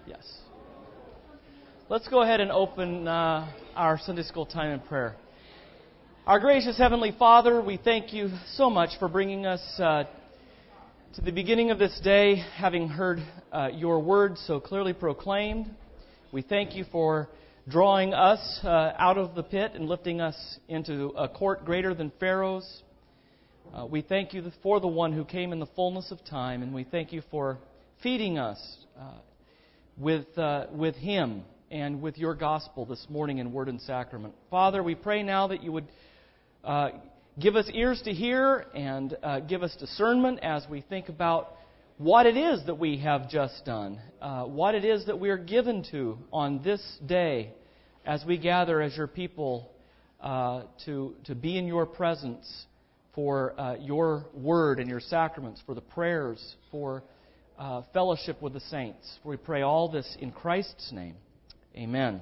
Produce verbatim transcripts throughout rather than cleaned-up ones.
Yes. Let's go ahead and open uh, our Sunday school time in prayer. Our gracious Heavenly Father, we thank you so much for bringing us uh, to the beginning of this day, having heard uh, your word so clearly proclaimed. We thank you for drawing us uh, out of the pit and lifting us into a court greater than Pharaoh's. Uh, we thank you for the one who came in the fullness of time, and we thank you for feeding us uh, with uh, with Him and with your gospel this morning in word and sacrament. Father, we pray now that you would uh, give us ears to hear and uh, give us discernment as we think about what it is that we have just done, uh, what it is that we are given to on this day as we gather as your people uh, to, to be in your presence for uh, your word and your sacraments, for the prayers, for uh, fellowship with the saints. We pray all this in Christ's name. Amen.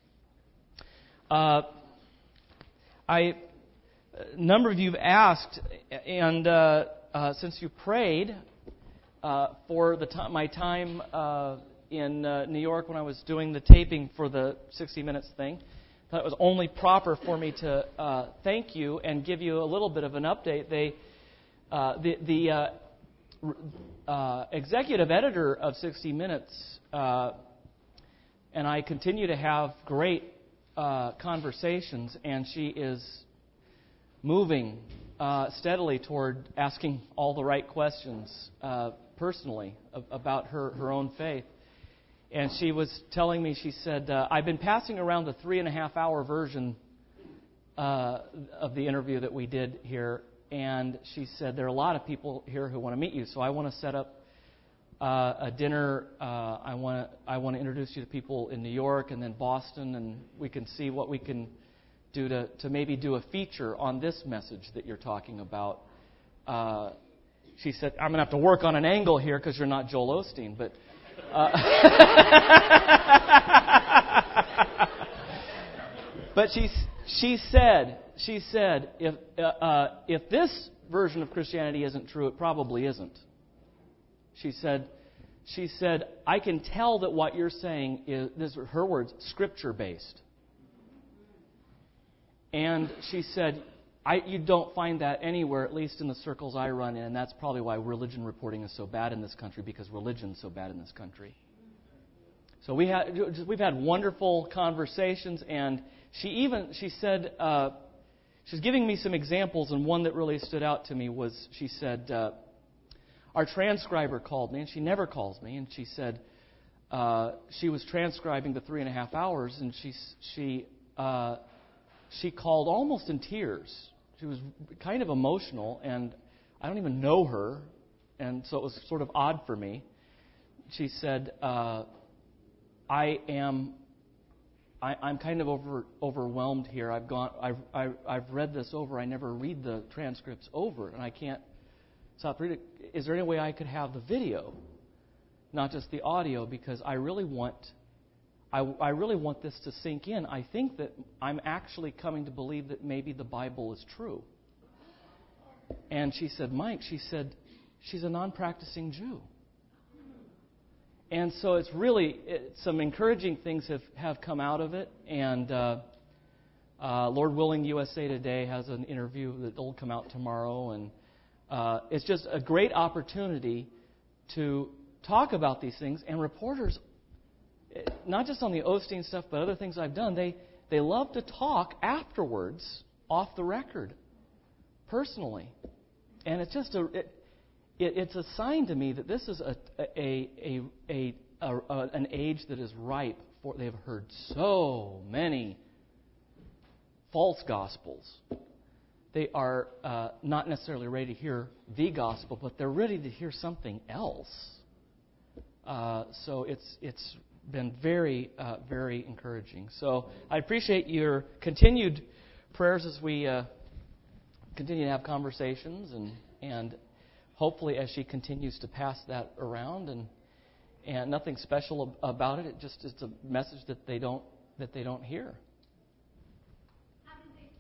Uh, I, a number of you have asked, and uh, uh, since you prayed uh, for the t- my time uh, in uh, New York when I was doing the taping for the sixty minutes thing, thought it was only proper for me to uh, thank you and give you a little bit of an update. They, uh, the the uh, uh, executive editor of sixty minutes, uh, and I continue to have great uh, conversations, and she is moving uh, steadily toward asking all the right questions uh, personally about her, her own faith. And she was telling me, she said, uh, I've been passing around the three and a half hour version uh, of the interview that we did here. And she said, there are a lot of people here who want to meet you. So I want to set up uh, a dinner. Uh, I want to I want to introduce you to people in New York and then Boston. And we can see what we can do to, to maybe do a feature on this message that you're talking about. Uh, she said, I'm going to have to work on an angle here because you're not Joel Osteen. But... Uh, but she she said she said if uh, uh, if this version of Christianity isn't true, it probably isn't. She said she said I can tell that what you're saying is, these are her words, scripture based. And she said, I, you don't find that anywhere, at least in the circles I run in, and that's probably why religion reporting is so bad in this country, because religion's so bad in this country. So we had, we've had wonderful conversations, and she even, she said, uh, she's giving me some examples, and one that really stood out to me was, she said, uh, our transcriber called me, and she never calls me, and she said uh, she was transcribing the three and a half hours, and she, she, uh, she called almost in tears. She was kind of emotional, and I don't even know her, and so it was sort of odd for me. She said, uh, "I am, I, I'm kind of over, overwhelmed here. I've gone, I've, I've, I've read this over. I never read the transcripts over, and I can't stop reading. Is there any way I could have the video, not just the audio? Because I really want." I, I really want this to sink in. I think that I'm actually coming to believe that maybe the Bible is true. And she said, Mike, she said, she's a non-practicing Jew. And so it's really, it, some encouraging things have, have come out of it. And uh, uh, Lord willing, U S A Today has an interview that will come out tomorrow. And uh, it's just a great opportunity to talk about these things. And reporters, not just on the Osteen stuff, but other things I've done, they, they love to talk afterwards, off the record, personally. And it's just a it, it, it's a sign to me that this is a a a, a, a, a an age that is ripe for. They've heard so many false gospels. They are uh, not necessarily ready to hear the gospel, but they're ready to hear something else. Uh, so it's it's. been very, uh, very encouraging. So I appreciate your continued prayers as we uh, continue to have conversations, and and hopefully as she continues to pass that around, and and nothing special about it. It just it's a message that they don't that they don't hear. How did they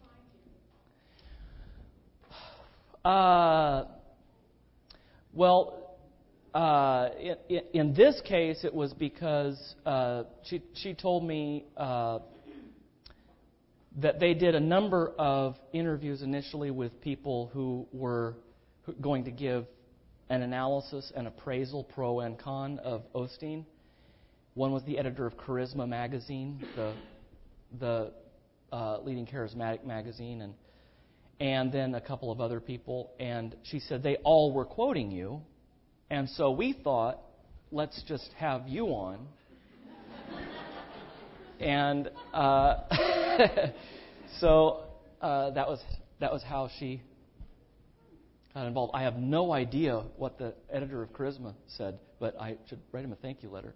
find you? Uh, well. uh, in, in this case, it was because uh, she she told me uh, that they did a number of interviews initially with people who were going to give an analysis and appraisal, pro and con, of Osteen. One was the editor of Charisma magazine, the the uh, leading charismatic magazine, and and then a couple of other people. And she said they all were quoting you, and so we thought, let's just have you on. and uh, so uh, that was that was how she got involved. I have no idea what the editor of Charisma said, but I should write him a thank you letter.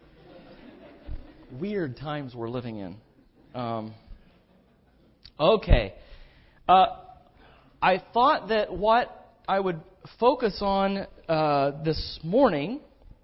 Weird times we're living in. Um, okay. Uh, I thought that what I would focus on uh, this morning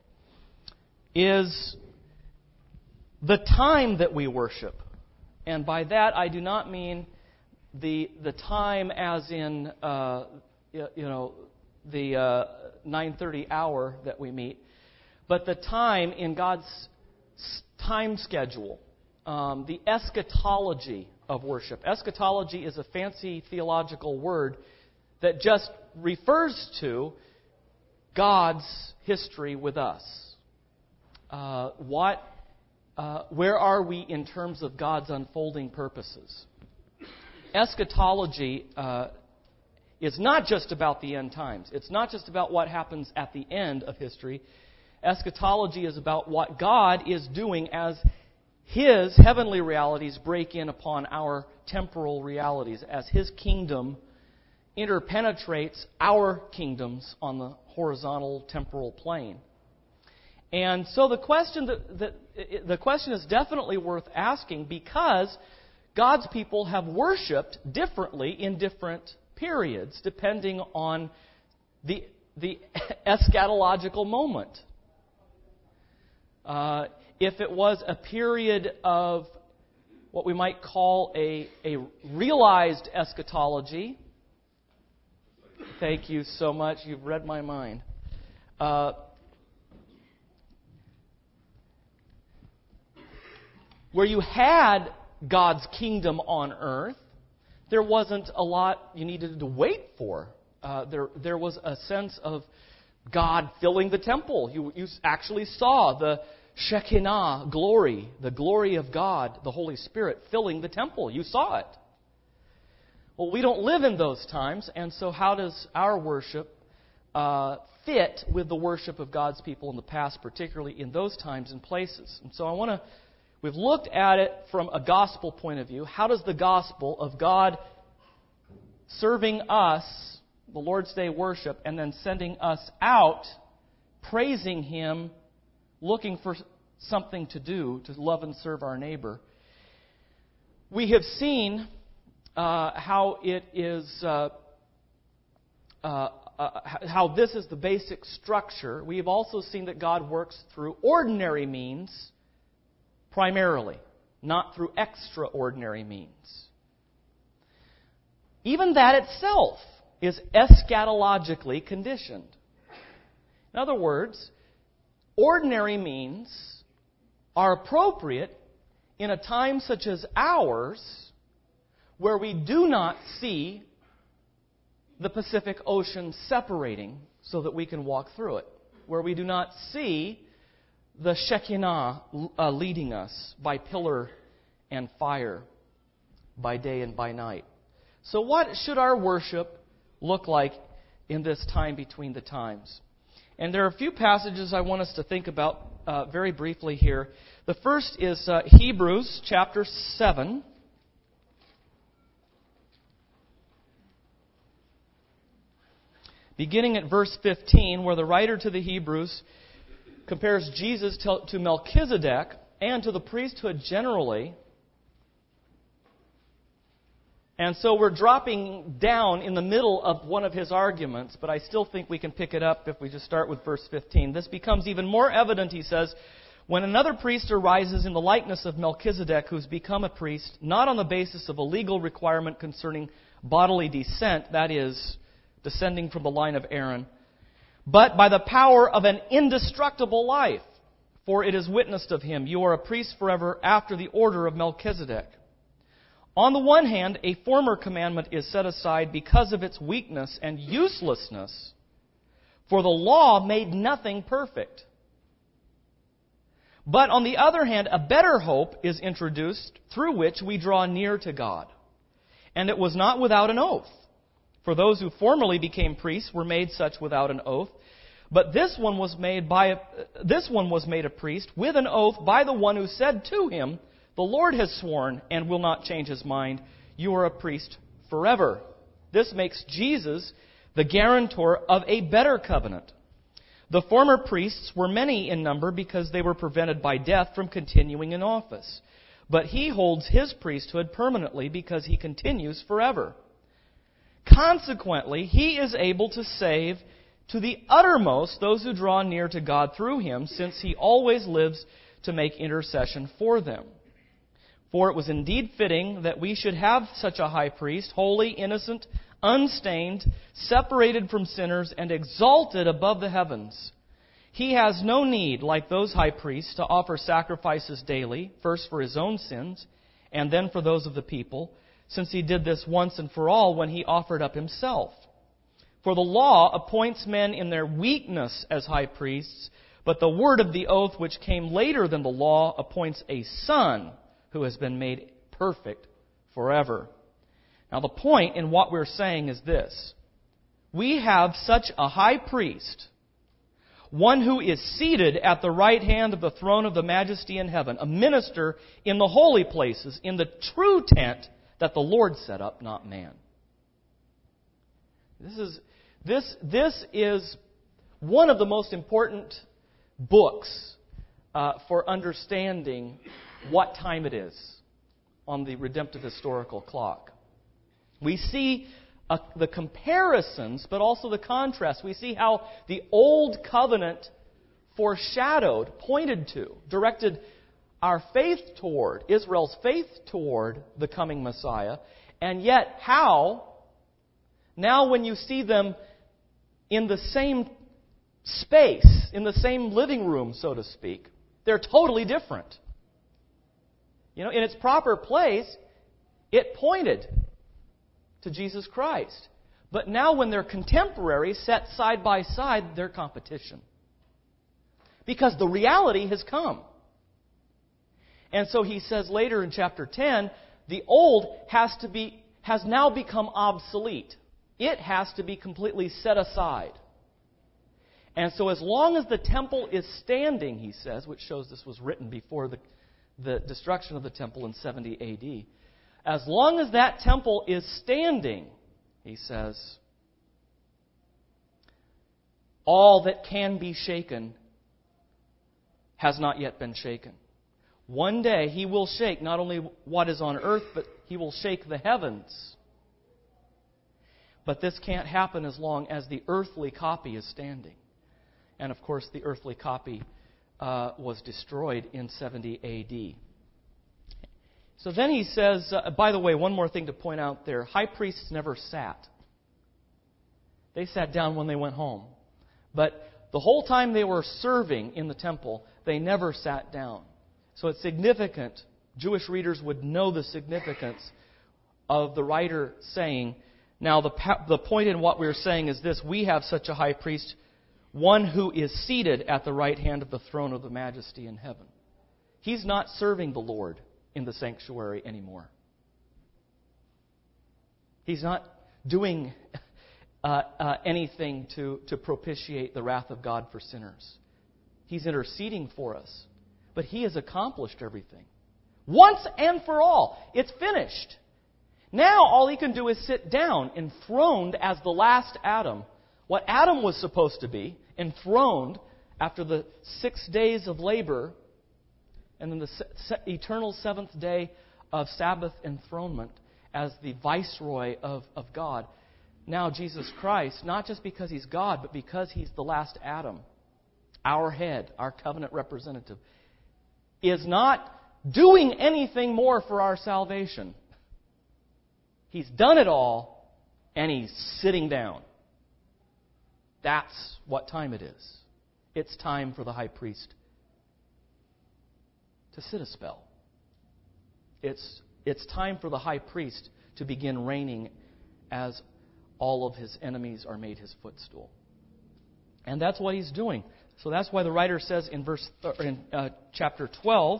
is the time that we worship. And by that I do not mean the the time as in uh, you know the uh, nine thirty hour that we meet, but the time in God's time schedule, um, the eschatology of worship. Eschatology is a fancy theological word that just refers to God's history with us. Uh, what, uh, where are we in terms of God's unfolding purposes? Eschatology uh, is not just about the end times. It's not just about what happens at the end of history. Eschatology is about what God is doing as His heavenly realities break in upon our temporal realities, as His kingdom interpenetrates our kingdoms on the horizontal temporal plane. And so the question that, that the question is definitely worth asking, because God's people have worshipped differently in different periods, depending on the the eschatological moment. Uh, if it was a period of what we might call a, a realized eschatology, thank you so much, you've read my mind. Uh, where you had God's kingdom on earth, there wasn't a lot you needed to wait for. Uh, there, there was a sense of God filling the temple. You, you actually saw the Shekinah glory, the glory of God, the Holy Spirit filling the temple. You saw it. Well, we don't live in those times, and so how does our worship uh, fit with the worship of God's people in the past, particularly in those times and places? And so I want to, we've looked at it from a gospel point of view. How does the gospel of God serving us, the Lord's Day worship, and then sending us out, praising Him, looking for something to do, to love and serve our neighbor. We have seen uh, how it is, uh, uh, uh, how this is the basic structure. We have also seen that God works through ordinary means primarily, not through extraordinary means. Even that itself is eschatologically conditioned. In other words, ordinary means are appropriate in a time such as ours, where we do not see the Pacific Ocean separating so that we can walk through it, where we do not see the Shekinah uh, leading us by pillar and fire, by day and by night. So what should our worship look like in this time between the times? And there are a few passages I want us to think about uh, very briefly here. The first is uh, Hebrews chapter seven. Beginning at verse fifteen, where the writer to the Hebrews compares Jesus to, to Melchizedek and to the priesthood generally. And so we're dropping down in the middle of one of his arguments, but I still think we can pick it up if we just start with verse fifteen. This becomes even more evident, he says, when another priest arises in the likeness of Melchizedek, who's become a priest, not on the basis of a legal requirement concerning bodily descent, that is, descending from the line of Aaron, but by the power of an indestructible life. For it is witnessed of him, you are a priest forever after the order of Melchizedek. On the one hand, a former commandment is set aside because of its weakness and uselessness, for the law made nothing perfect. But on the other hand, a better hope is introduced through which we draw near to God. And it was not without an oath. For those who formerly became priests were made such without an oath. But this one was made by a, this one was made a priest with an oath by the one who said to him, "The Lord has sworn and will not change his mind. You are a priest forever." This makes Jesus the guarantor of a better covenant. The former priests were many in number because they were prevented by death from continuing in office. But he holds his priesthood permanently because he continues forever. Consequently, he is able to save to the uttermost those who draw near to God through him, since he always lives to make intercession for them. For it was indeed fitting that we should have such a high priest, holy, innocent, unstained, separated from sinners, and exalted above the heavens. He has no need, like those high priests, to offer sacrifices daily, first for his own sins, and then for those of the people, since he did this once and for all when he offered up himself. For the law appoints men in their weakness as high priests, but the word of the oath, which came later than the law, appoints a son who has been made perfect forever. Now the point in what we're saying is this. We have such a high priest, one who is seated at the right hand of the throne of the majesty in heaven, a minister in the holy places, in the true tent that the Lord set up, not man. This is, this, this is one of the most important books uh, for understanding what time it is on the redemptive historical clock. We see uh, the comparisons, but also the contrast. We see how the Old Covenant foreshadowed, pointed to, directed our faith toward, Israel's faith toward the coming Messiah, and yet how, now when you see them in the same space, in the same living room, so to speak, they're totally different. You know, in its proper place, it pointed to Jesus Christ. But now when they're contemporaries, set side by side, they're competition. Because the reality has come. And so he says later in chapter ten, the old has to be has now become obsolete. It has to be completely set aside. And so as long as the temple is standing, he says, which shows this was written before the, the destruction of the temple in seventy A D, as long as that temple is standing, he says, all that can be shaken has not yet been shaken. One day he will shake not only what is on earth, but he will shake the heavens. But this can't happen as long as the earthly copy is standing. And of course, the earthly copy uh, was destroyed in seventy A D. So then he says, uh, by the way, one more thing to point out there. High priests never sat. They sat down when they went home. But the whole time they were serving in the temple, they never sat down. So it's significant. Jewish readers would know the significance of the writer saying, now the, the point in what we're saying is this: we have such a high priest, one who is seated at the right hand of the throne of the majesty in heaven. He's not serving the Lord in the sanctuary anymore. He's not doing uh, uh, anything to, to propitiate the wrath of God for sinners. He's interceding for us. But He has accomplished everything. Once and for all. It's finished. Now all He can do is sit down, enthroned as the last Adam. What Adam was supposed to be, enthroned after the six days of labor, and then the se- eternal seventh day of Sabbath enthronement as the viceroy of, of God. Now Jesus Christ, not just because He's God, but because He's the last Adam, our head, our covenant representative, is not doing anything more for our salvation. He's done it all, and He's sitting down. That's what time it is. It's time for the high priest to sit a spell. It's, it's time for the high priest to begin reigning as all of his enemies are made his footstool. And that's what he's doing. So that's why the writer says in verse in uh, chapter twelve,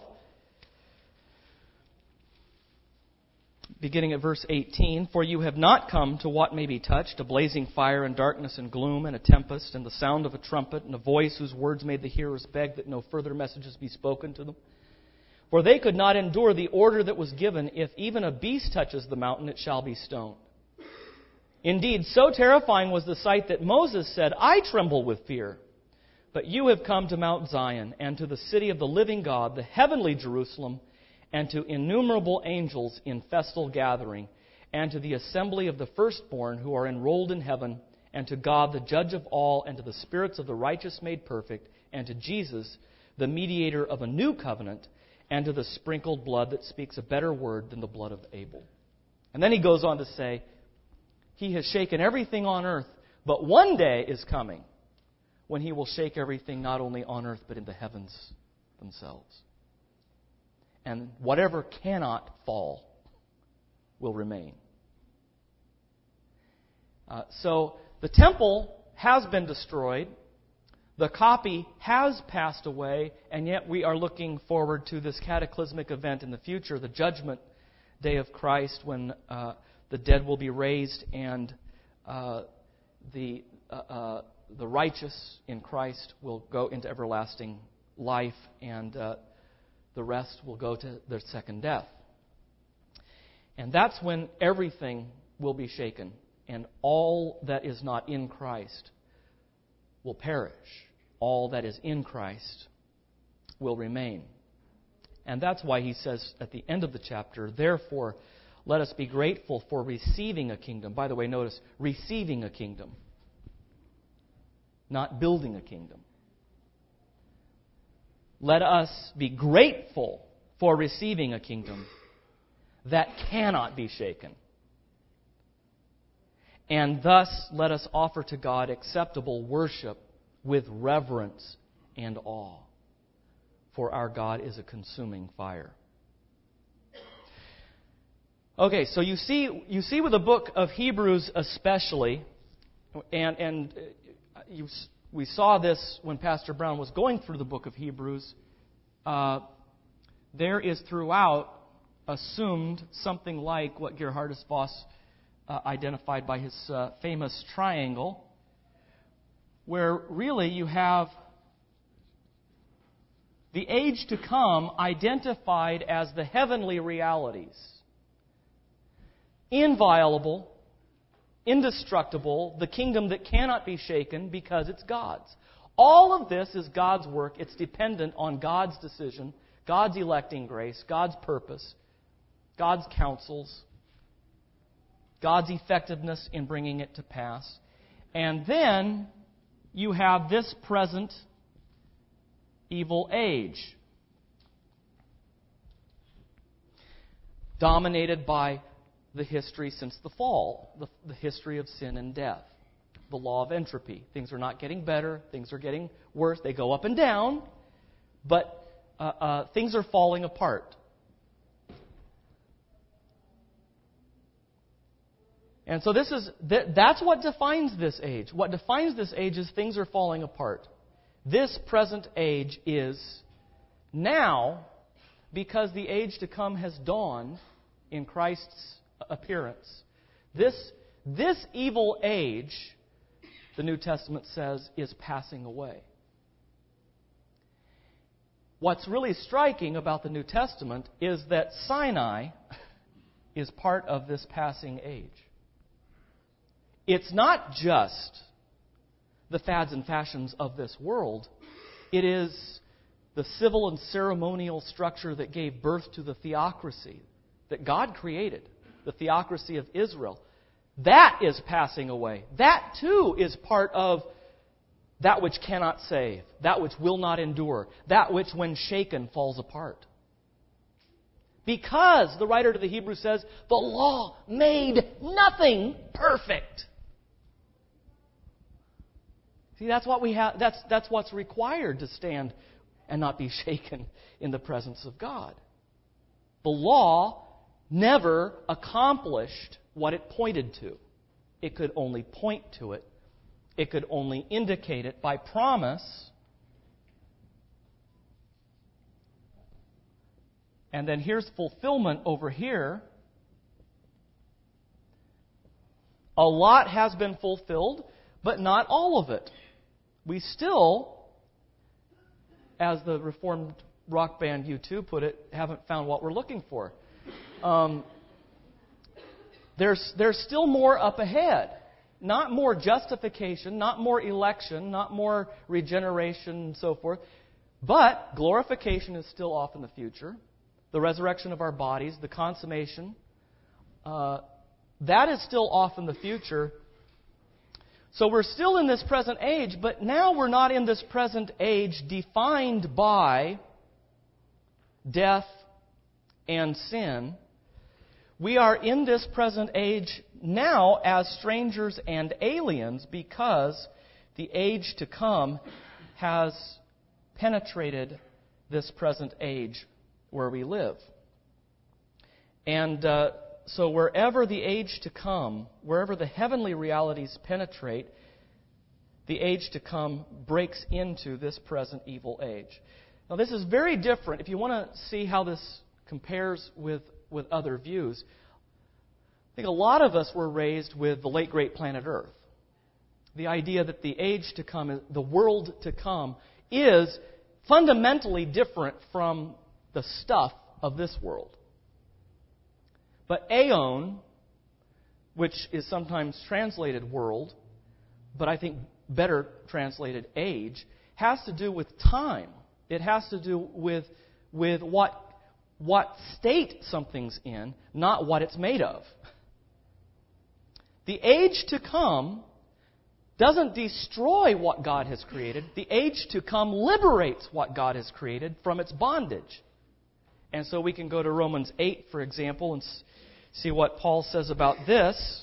beginning at verse eighteen, "For you have not come to what may be touched, a blazing fire and darkness and gloom and a tempest and the sound of a trumpet and a voice whose words made the hearers beg that no further messages be spoken to them. For they could not endure the order that was given, if even a beast touches the mountain, it shall be stoned. Indeed, so terrifying was the sight that Moses said, I tremble with fear. But you have come to Mount Zion and to the city of the living God, the heavenly Jerusalem, and to innumerable angels in festal gathering, and to the assembly of the firstborn who are enrolled in heaven, and to God, the judge of all, and to the spirits of the righteous made perfect, and to Jesus, the mediator of a new covenant, and to the sprinkled blood that speaks a better word than the blood of Abel." And then he goes on to say, "He has shaken everything on earth, but one day is coming when he will shake everything not only on earth but in the heavens themselves. And whatever cannot fall will remain." Uh, so the temple has been destroyed. The copy has passed away, and yet we are looking forward to this cataclysmic event in the future, the judgment day of Christ, when uh, the dead will be raised and uh, the uh, uh, the righteous in Christ will go into everlasting life, and uh, the rest will go to their second death. And that's when everything will be shaken, and all that is not in Christ will perish. All that is in Christ will remain. And that's why he says at the end of the chapter, "Therefore, let us be grateful for receiving a kingdom." By the way, notice, receiving a kingdom, not building a kingdom. Let us be grateful for receiving a kingdom that cannot be shaken. And thus let us offer to God acceptable worship with reverence and awe. For our God is a consuming fire. Okay, so you see, you see with the book of Hebrews especially, and and you, we saw this when Pastor Brown was going through the book of Hebrews. Uh, there is throughout assumed something like what Gerhardus Voss uh, identified by his uh, famous triangle, where really you have the age to come identified as the heavenly realities. Inviolable, indestructible, the kingdom that cannot be shaken because it's God's. All of this is God's work. It's dependent on God's decision, God's electing grace, God's purpose, God's counsels, God's effectiveness in bringing it to pass. And then you have this present evil age, dominated by the history since the fall, the, the history of sin and death, the law of entropy. Things are not getting better, things are getting worse. They go up and down, but uh, uh, things are falling apart. And so this is th- that's what defines this age. What defines this age is things are falling apart. This present age is now, because the age to come has dawned in Christ's appearance. This, this evil age, the New Testament says, is passing away. What's really striking about the New Testament is that Sinai is part of this passing age. It's not just the fads and fashions of this world. It is the civil and ceremonial structure that gave birth to the theocracy that God created, the theocracy of Israel. That is passing away. That too is part of that which cannot save, that which will not endure, that which when shaken falls apart. Because, the writer to the Hebrews says, the law made nothing perfect. See, that's what we have. That's that's what's required to stand and not be shaken in the presence of God. The law never accomplished what it pointed to. It could only point to it. It could only indicate it by promise. And then here's fulfillment over here. A lot has been fulfilled, but not all of it. We still, as the Reformed rock band U two put it, haven't found what we're looking for. Um, there's, there's still more up ahead. Not more justification, not more election, not more regeneration and so forth. But glorification is still off in the future. The resurrection of our bodies, the consummation, uh, that is still off in the future. So we're still in this present age, but now we're not in this present age defined by death and sin. We are in this present age now as strangers and aliens because the age to come has penetrated this present age where we live. And uh, so wherever the age to come, wherever the heavenly realities penetrate, the age to come breaks into this present evil age. Now this is very different. If you want to see how this compares with, with other views, I think a lot of us were raised with the late great planet Earth. The idea that the age to come, the world to come, is fundamentally different from the stuff of this world. But aeon, which is sometimes translated world, but I think better translated age, has to do with time. It has to do with, with what, what state something's in, not what it's made of. The age to come doesn't destroy what God has created. The age to come liberates what God has created from its bondage. And so we can go to Romans eight, for example, and see what Paul says about this.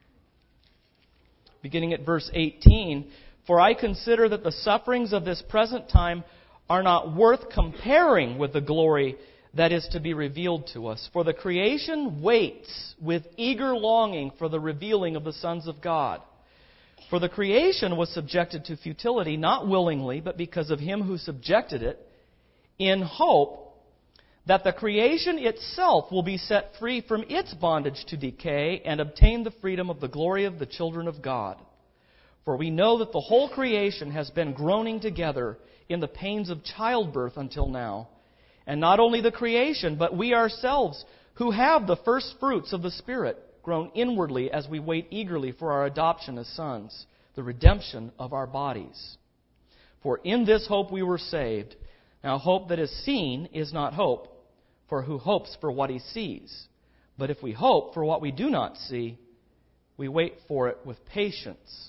Beginning at verse eighteen, "For I consider that the sufferings of this present time are not worth comparing with the glory that is to be revealed to us. For the creation waits with eager longing for the revealing of the sons of God. For the creation was subjected to futility, not willingly, but because of Him who subjected it, in hope that the creation itself will be set free from its bondage to decay and obtain the freedom of the glory of the children of God. For we know that the whole creation has been groaning together in the pains of childbirth until now. And not only the creation, but we ourselves, who have the first fruits of the Spirit, groan inwardly as we wait eagerly for our adoption as sons, the redemption of our bodies. For in this hope we were saved. Now hope that is seen is not hope, for who hopes for what he sees? But if we hope for what we do not see, we wait for it with patience."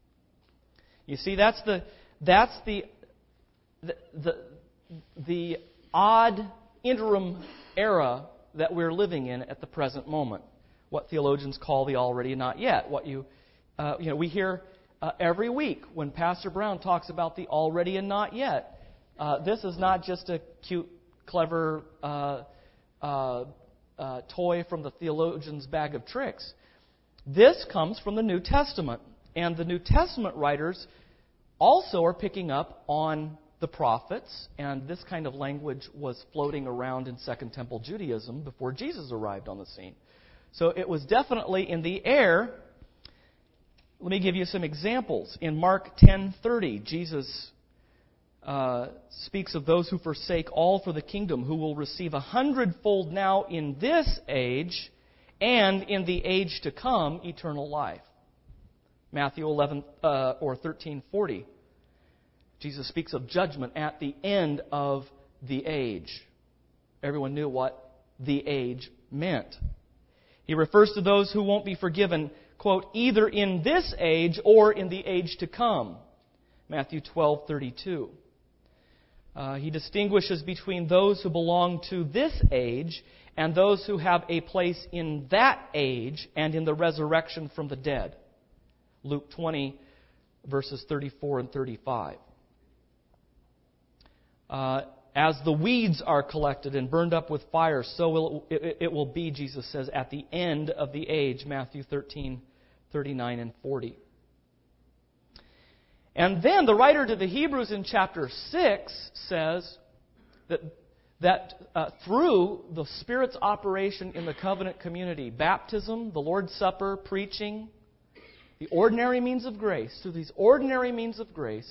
You see, that's the that's the the the, the odd interim era that we're living in at the present moment. What theologians call the already and not yet. What you uh, you know we hear uh, every week when Pastor Brown talks about the already and not yet. Uh, this is not just a cute, clever uh, uh, uh, toy from the theologian's bag of tricks. This comes from the New Testament. And the New Testament writers also are picking up on the prophets, and this kind of language was floating around in Second Temple Judaism before Jesus arrived on the scene. So it was definitely in the air. Let me give you some examples. In Mark ten thirty, Jesus uh, speaks of those who forsake all for the kingdom, who will receive a hundredfold now in this age, and in the age to come, eternal life. Matthew eleven uh, or thirteen forty. Jesus speaks of judgment at the end of the age. Everyone knew what the age meant. He refers to those who won't be forgiven, quote, either in this age or in the age to come. Matthew twelve thirty-two. Uh, he distinguishes between those who belong to this age and those who have a place in that age and in the resurrection from the dead. Luke twenty, verses thirty-four and thirty-five. Uh, As the weeds are collected and burned up with fire, so will it, it will be, Jesus says, at the end of the age, Matthew thirteen, thirty-nine and forty. And then the writer to the Hebrews in chapter six says that, that uh, through the Spirit's operation in the covenant community, baptism, the Lord's Supper, preaching, the ordinary means of grace, through these ordinary means of grace,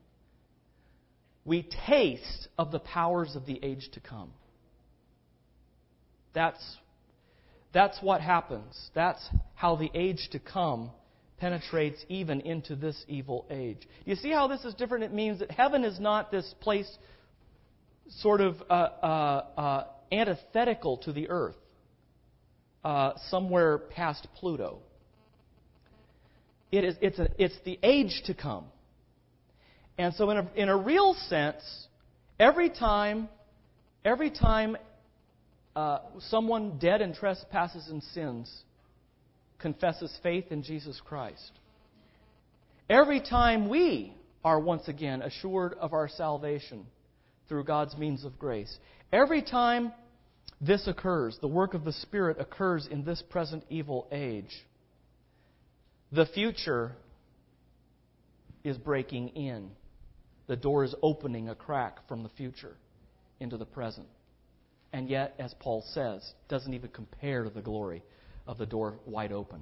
we taste of the powers of the age to come. That's, that's what happens. That's how the age to come penetrates even into this evil age. You see how this is different? It means that heaven is not this place sort of uh, uh, uh, antithetical to the earth, uh, somewhere past Pluto. It is, it's, a, it's the age to come. And so in a, in a real sense, every time, every time uh, someone dead in trespasses and sins confesses faith in Jesus Christ, every time we are once again assured of our salvation through God's means of grace, every time this occurs, the work of the Spirit occurs in this present evil age, the future is breaking in. The door is opening a crack from the future into the present. And yet, as Paul says, doesn't even compare to the glory of the door wide open.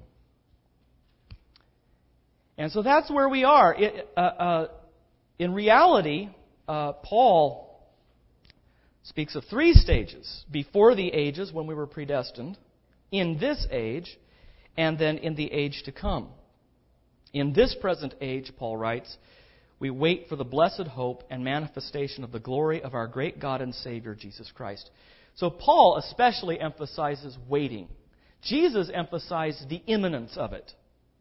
And so that's where we are. It, uh, uh, in reality, uh, Paul speaks of three stages. Before the ages, when we were predestined, in this age, and then in the age to come. In this present age, Paul writes, we wait for the blessed hope and manifestation of the glory of our great God and Savior, Jesus Christ. So Paul especially emphasizes waiting. Jesus emphasized the imminence of it.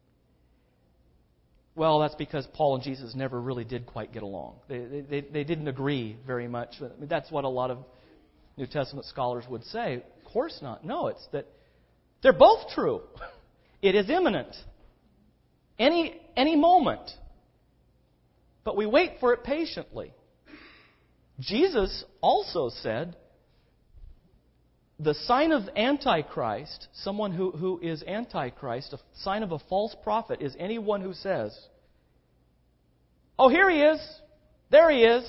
Well, that's because Paul and Jesus never really did quite get along. They, they, they didn't agree very much. I mean, that's what a lot of New Testament scholars would say. Of course not. No, it's that they're both true. It is imminent. Any, any moment. But we wait for it patiently. Jesus also said, the sign of Antichrist, someone who, who is Antichrist, a sign of a false prophet, is anyone who says, oh, here he is, there he is.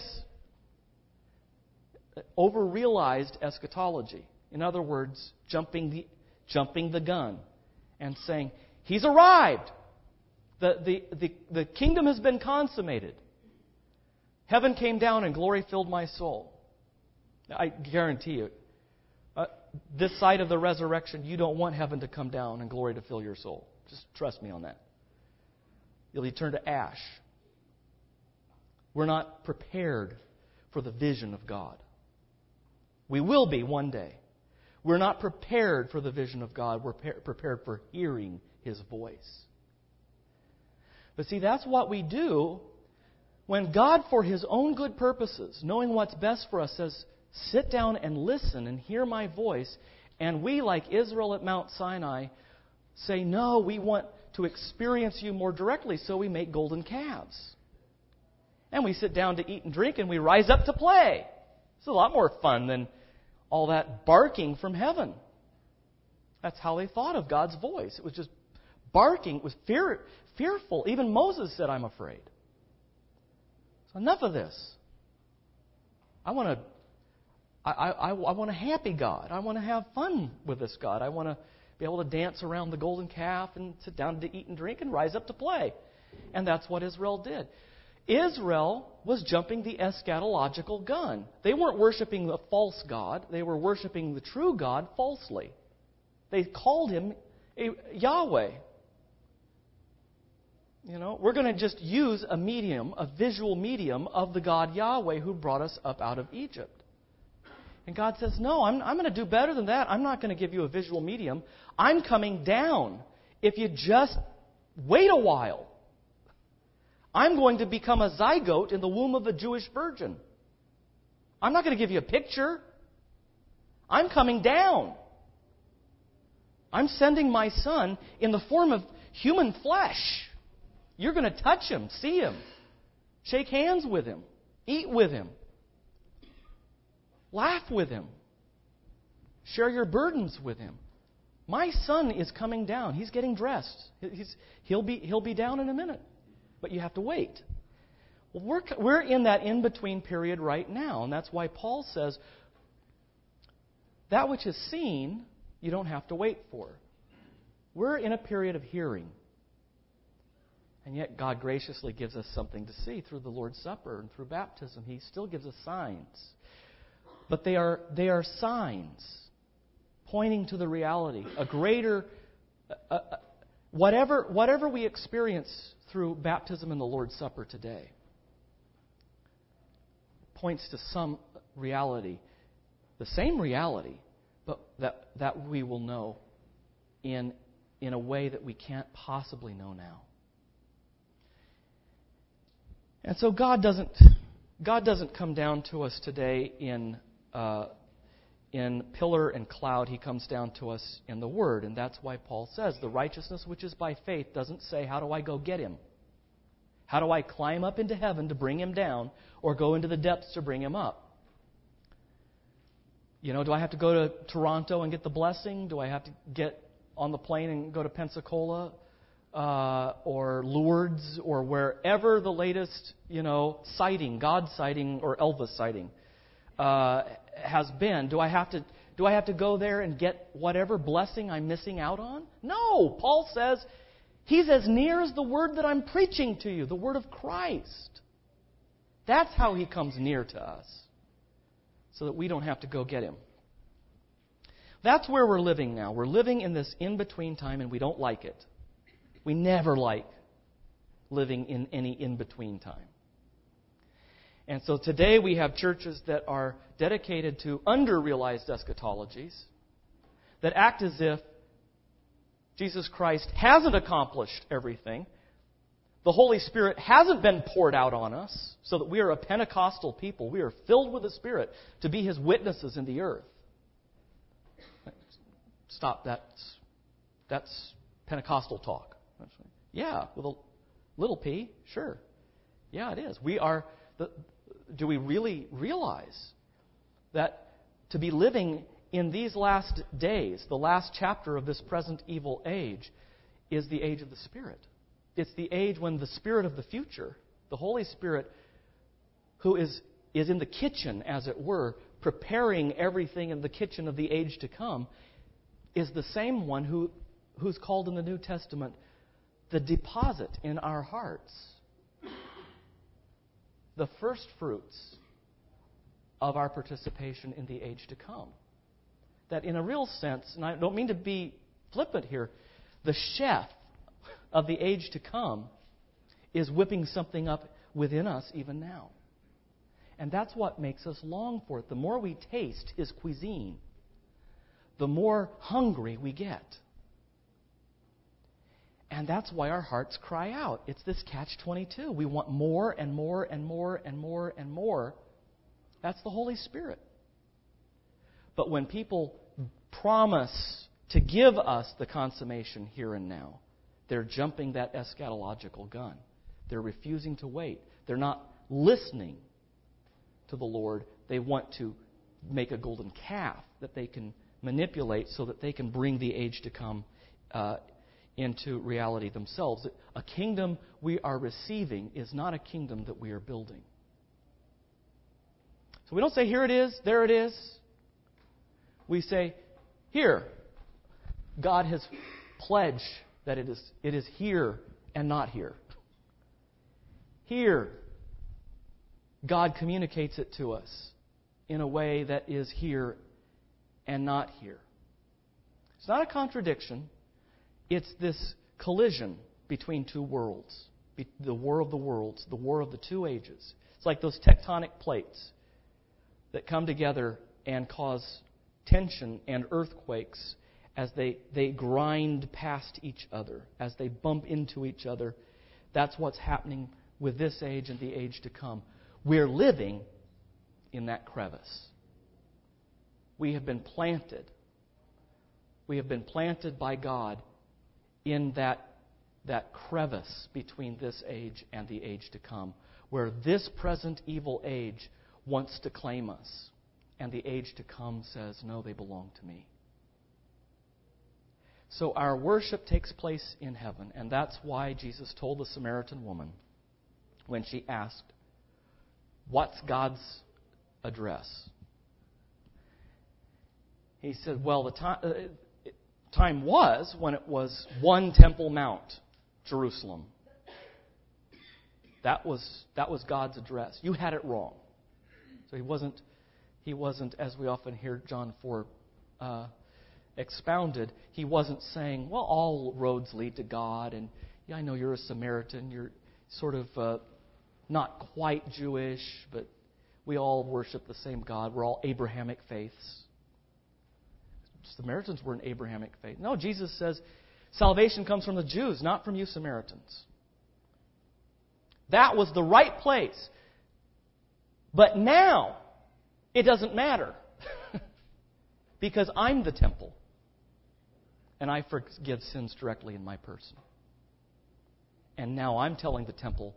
Over-realized eschatology. In other words, jumping the, jumping the gun and saying, he's arrived. The, the, the, the kingdom has been consummated. Heaven came down and glory filled my soul. I guarantee you, uh, this side of the resurrection, you don't want heaven to come down and glory to fill your soul. Just trust me on that. You'll be turned to ash. We're not prepared for the vision of God. We will be one day. We're not prepared for the vision of God. We're prepared for hearing His voice. But see, that's what we do when God, for His own good purposes, knowing what's best for us, says, sit down and listen and hear my voice. And we, like Israel at Mount Sinai, say, no, we want to experience you more directly, so we make golden calves. And we sit down to eat and drink and we rise up to play. It's a lot more fun than all that barking from heaven. That's how they thought of God's voice. It was just barking. It was fear, fearful. Even Moses said, I'm afraid. So enough of this. I want to I, I, I want a happy God. I want to have fun with this God. I want to be able to dance around the golden calf and sit down to eat and drink and rise up to play. And that's what Israel did. Israel was jumping the eschatological gun. They weren't worshiping the false God. They were worshiping the true God falsely. They called Him Yahweh. You know, we're going to just use a medium, a visual medium of the God Yahweh who brought us up out of Egypt. And God says, no, I'm, I'm going to do better than that. I'm not going to give you a visual medium. I'm coming down. If you just wait a while, I'm going to become a zygote in the womb of a Jewish virgin. I'm not going to give you a picture. I'm coming down. I'm sending my Son in the form of human flesh. You're going to touch Him, see Him, shake hands with Him, eat with Him, laugh with Him, share your burdens with Him. My son is coming down. He's getting dressed. He's, he'll be, he'll be down in a minute. But you have to wait. Well, we're, we're in that in-between period right now. And that's why Paul says, that which is seen, you don't have to wait for. We're in a period of hearing. And yet God graciously gives us something to see through the Lord's Supper and through baptism. He still gives us signs. But they are, they are signs pointing to the reality. A greater, uh, uh, whatever, whatever we experience through baptism and the Lord's Supper today points to some reality. The same reality, but that, that we will know in, in a way that we can't possibly know now. And so God doesn't, God doesn't come down to us today in, uh, in pillar and cloud. He comes down to us in the Word. And that's why Paul says the righteousness which is by faith doesn't say, how do I go get Him? How do I climb up into heaven to bring Him down or go into the depths to bring Him up? You know, do I have to go to Toronto and get the blessing? Do I have to get on the plane and go to Pensacola uh, or Lourdes or wherever the latest, you know, sighting, God sighting or Elvis sighting uh, has been? Do I have to do I have to go there and get whatever blessing I'm missing out on? No. Paul says He's as near as the word that I'm preaching to you, the word of Christ. That's how He comes near to us, so that we don't have to go get Him. That's where we're living now. We're living in this in-between time, and we don't like it. We never like living in any in-between time. And so today we have churches that are dedicated to under-realized eschatologies, that act as if Jesus Christ hasn't accomplished everything. The Holy Spirit hasn't been poured out on us, so that we are a Pentecostal people. We are filled with the Spirit to be His witnesses in the earth. Stop. That's, that's Pentecostal talk. Yeah, with a little p, sure. Yeah, it is. We are. The, do we really realize that to be living in these last days, the last chapter of this present evil age, is the age of the Spirit? It's the age when the Spirit of the future, the Holy Spirit, who is, is in the kitchen, as it were, preparing everything in the kitchen of the age to come, is the same one who, who's called in the New Testament the deposit in our hearts. The first fruits of our participation in the age to come. That in a real sense, and I don't mean to be flippant here, the chef of the age to come is whipping something up within us even now. And that's what makes us long for it. The more we taste His cuisine, the more hungry we get. And that's why our hearts cry out. It's this catch twenty-two. We want more and more and more and more and more. That's the Holy Spirit. But when people promise to give us the consummation here and now, they're jumping that eschatological gun. They're refusing to wait. They're not listening to the Lord. They want to make a golden calf that they can manipulate so that they can bring the age to come uh, into reality themselves. A kingdom we are receiving is not a kingdom that we are building. So we don't say, here it is, there it is. We say, here, God has pledged that it is, it is here and not here. Here, God communicates it to us in a way that is here and not here. It's not a contradiction. It's this collision between two worlds. The war of the worlds, the war of the two ages. It's like those tectonic plates that come together and cause tension and earthquakes as they, they grind past each other, as they bump into each other. That's what's happening with this age and the age to come. We're living in that crevice. We have been planted. We have been planted by God in that that crevice between this age and the age to come, where this present evil age wants to claim us, and the age to come says, no, they belong to me. So our worship takes place in heaven, and that's why Jesus told the Samaritan woman when she asked, what's God's address? He said, well, the time, uh, time was when it was one Temple Mount, Jerusalem. That was that was God's address. You had it wrong. So he wasn't, he wasn't, as we often hear John four uh, expounded, he wasn't saying, well, all roads lead to God, and yeah, I know you're a Samaritan, you're sort of uh, not quite Jewish, but we all worship the same God. We're all Abrahamic faiths. Samaritans were an Abrahamic faith. No, Jesus says salvation comes from the Jews, not from you Samaritans. That was the right place. But now, it doesn't matter. Because I'm the temple. And I forgive sins directly in my person. And now I'm telling the temple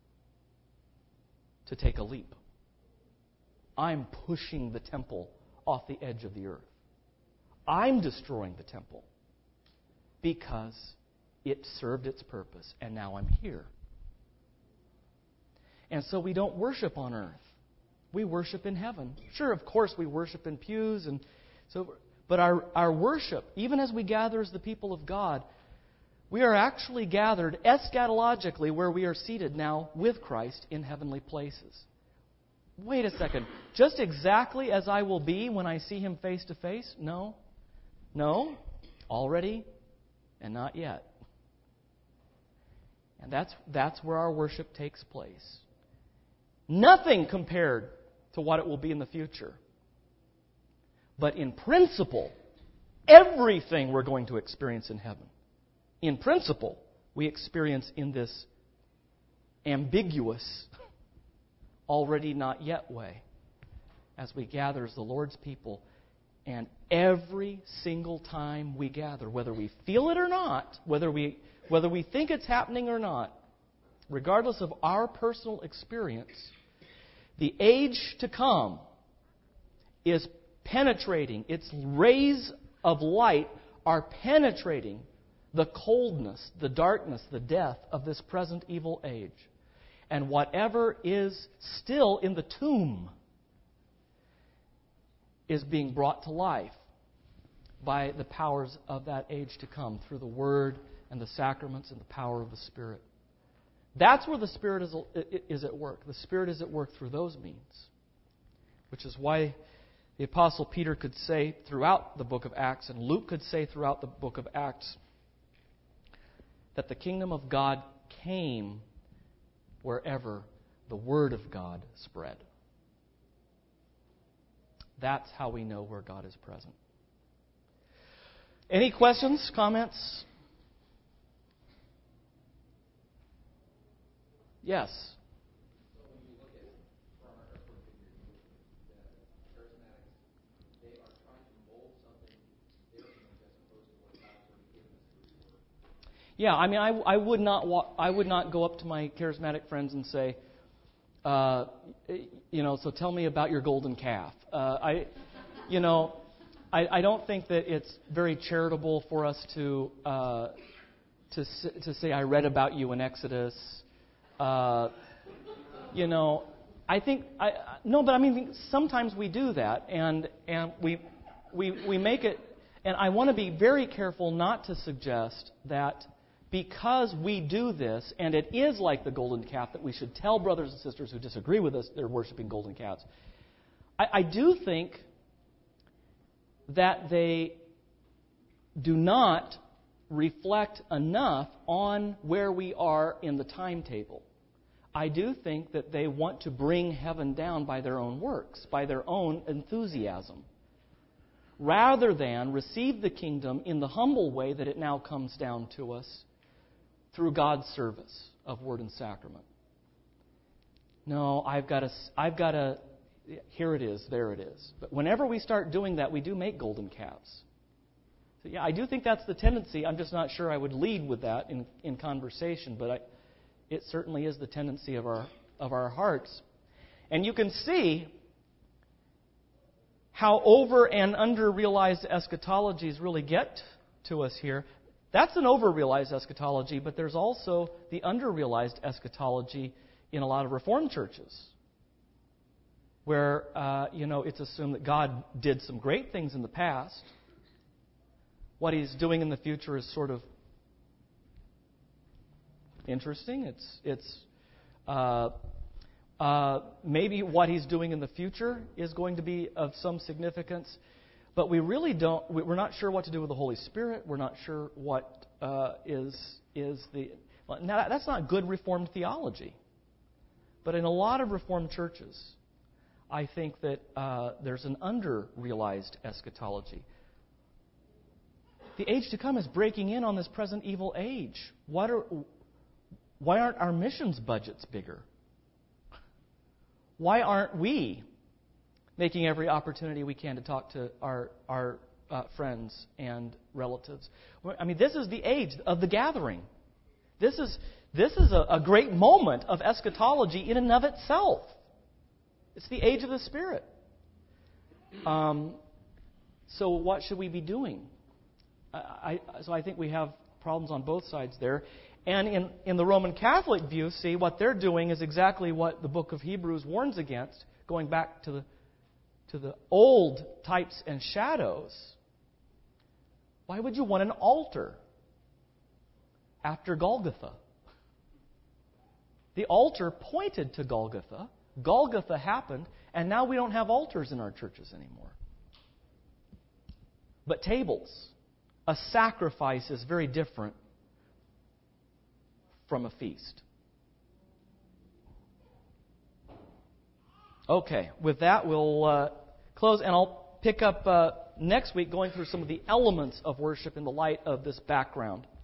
to take a leap. I'm pushing the temple off the edge of the earth. I'm destroying the temple because it served its purpose, and now I'm here. And so we don't worship on earth. We worship in heaven. Sure, of course, we worship in pews, and so, but our, our worship, even as we gather as the people of God, we are actually gathered eschatologically where we are seated now with Christ in heavenly places. Wait a second. Just exactly as I will be when I see Him face to face? No. No. Already and not yet. And that's that's where our worship takes place. Nothing compared to what it will be in the future. But in principle, everything we're going to experience in heaven, in principle, we experience in this ambiguous, already not yet way, as we gather as the Lord's people. And every single time we gather, whether we feel it or not, whether we whether we think it's happening or not, regardless of our personal experience, the age to come is penetrating. Its rays of light are penetrating the coldness, the darkness, the death of this present evil age. And whatever is still in the tomb is being brought to life by the powers of that age to come through the Word and the sacraments and the power of the Spirit. That's where the Spirit is, is at work. The Spirit is at work through those means, which is why the Apostle Peter could say throughout the book of Acts, and Luke could say throughout the book of Acts, that the kingdom of God came wherever the Word of God spread. That's how we know where God is present. Any questions, comments? Yes. So when you look at from our earthly figure, the charismatics, they are trying to mold something different as opposed to what God's already given us through His Word. Yeah, I mean, I, I would not walk, I would not go up to my charismatic friends and say, uh, you know, so tell me about your golden calf. Uh, I, you know, I, I don't think that it's very charitable for us to uh, to to say I read about you in Exodus. Uh, you know, I think I no, but I mean sometimes we do that, and and we we we make it, and I want to be very careful not to suggest that because we do this, and it is like the golden calf, that we should tell brothers and sisters who disagree with us they're worshiping golden calves. I, I do think that they do not reflect enough on where we are in the timetable. I do think that they want to bring heaven down by their own works, by their own enthusiasm, rather than receive the kingdom in the humble way that it now comes down to us through God's service of word and sacrament. No, I've got to, I've got to, here it is, there it is. But whenever we start doing that, we do make golden calves. So, yeah, I do think that's the tendency. I'm just not sure I would lead with that in, in conversation, but I, it certainly is the tendency of our of our hearts. And you can see how over and under-realized eschatologies really get to us here. That's an over-realized eschatology, but there's also the under-realized eschatology in a lot of Reformed churches, where uh, you know it's assumed that God did some great things in the past. What He's doing in the future is sort of interesting. It's it's uh, uh, maybe what He's doing in the future is going to be of some significance, but we really don't. We're not sure what to do with the Holy Spirit. We're not sure what uh, is is the. Well, now that's not good Reformed theology, but in a lot of Reformed churches, I think that uh, there's an under-realized eschatology. The age to come is breaking in on this present evil age. What are, why aren't our missions budgets bigger? Why aren't we making every opportunity we can to talk to our our uh, friends and relatives? I mean, this is the age of the gathering. This is this is a, a great moment of eschatology in and of itself. It's the age of the Spirit. Um, so what should we be doing? I, I, so I think we have problems on both sides there. And in, in the Roman Catholic view, see, what they're doing is exactly what the book of Hebrews warns against, going back to the to the old types and shadows. Why would you want an altar after Golgotha? The altar pointed to Golgotha. Golgotha happened, and now we don't have altars in our churches anymore. But tables. A sacrifice is very different from a feast. Okay, with that we'll uh, close, and I'll pick up uh, next week going through some of the elements of worship in the light of this background.